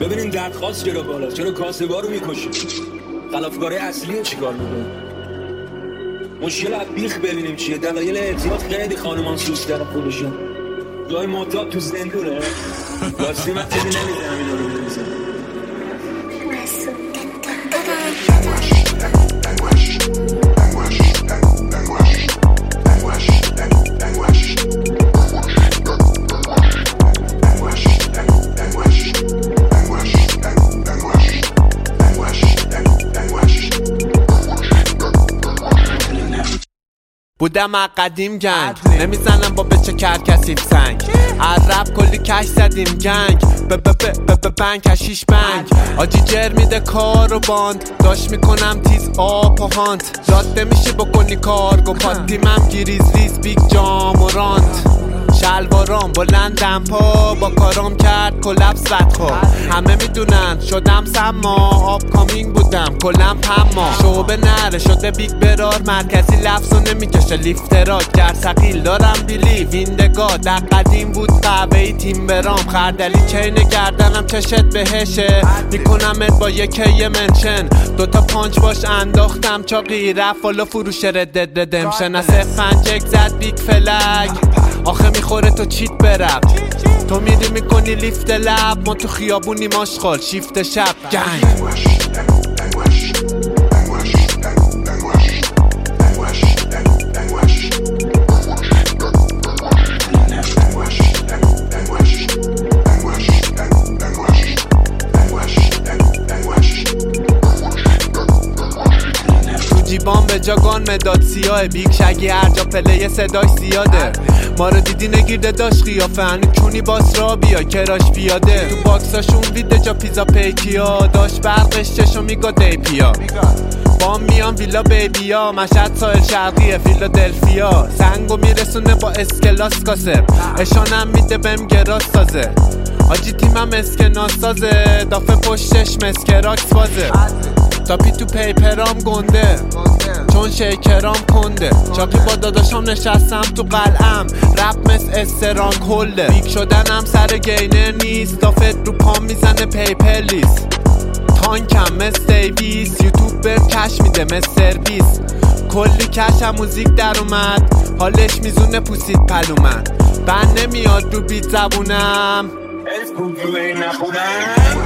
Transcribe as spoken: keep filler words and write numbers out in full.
ببینین درخواست چرا بالا، چرا کاسبا رو میکشید؟ خلافکاره اصلی رو چیکار میکنه؟ مشکل از بیخ ببینیم چیه. دلایل اعتیاد خیلی خانمان سوستر خودشون جای معتاد تو زندونه. راستی من خیلی نمیدونم اینا رو بنویسم. بودم قدیم گنگ، نمیزنم با بچه کرکسیف سنگ. عرب کلی کش زدیم گنگ، ب ب ب ب بنگ کشیش بنگ. آجی جر میده کار و باند، داشت میکنم تیز آب و هانت. زاد نمیشه بکنی کارگو پاتیمم گیریز ریز بیگ جام و رانت. شلوارام بلندم پا با کارام کرد کلپس بدخو. همه میدونن شدم سما، آب کامینگ بودم کلم پما. شعبه نره شده بیگ برار، مرکزی لفظو نمیکشه لیفتراک. گر سقیل دارم بیلی ویندگاه، در قدیم بود قهوه‌ای تیم برام. خردلی چین گردنم چشت بهشه، میکنمت با یکی منشن. دوتا پانچ باش انداختم چاقی، رفت والا فروش ردد ردمشن. از پنجک زد بیگ فلگ، آخه میخوره تو چیت برب. تو میری میکنی لیفت لب، ما تو خیابونی ماشخال شیفت شب گنگ. جیبان به جاگان مداد سیاه، بیگ شگی هر جا پله صداش زیاده. ما رو دیدی نگیرده داشت قیافه، هنو چونی باس را بیا کراش پیاده. تو باکساشون ویده جا پیزا پیکیا، داشت برقش چشو میگا دی پیا. بام میان ویلا بیبیا، مشهد ساحل شرقیه فیلادلفیا. سنگو میرسونه با اسکلاس کاسب، اشانم میده بهم گراس سازه. آجی تیمم اسکناس سازه، دافه پشتش مسکراکس بازه. تاپی تو پیپرام گنده، چون شیکرام کنده. چاپی با داداشام نشستم تو قلعم، رپ مس استران کلده. بیگ شدنم سر گینر نیست، دافت رو پام میزنه پیپلیس. تانکم مس دیویس، یوتیوب بهم کش میده مس سرویس. کلی کش هم موزیک در اومد، حالش میزونه پوسید پلومن. بند نمیاد رو بیت زبونم، الف کن تو این نخونم.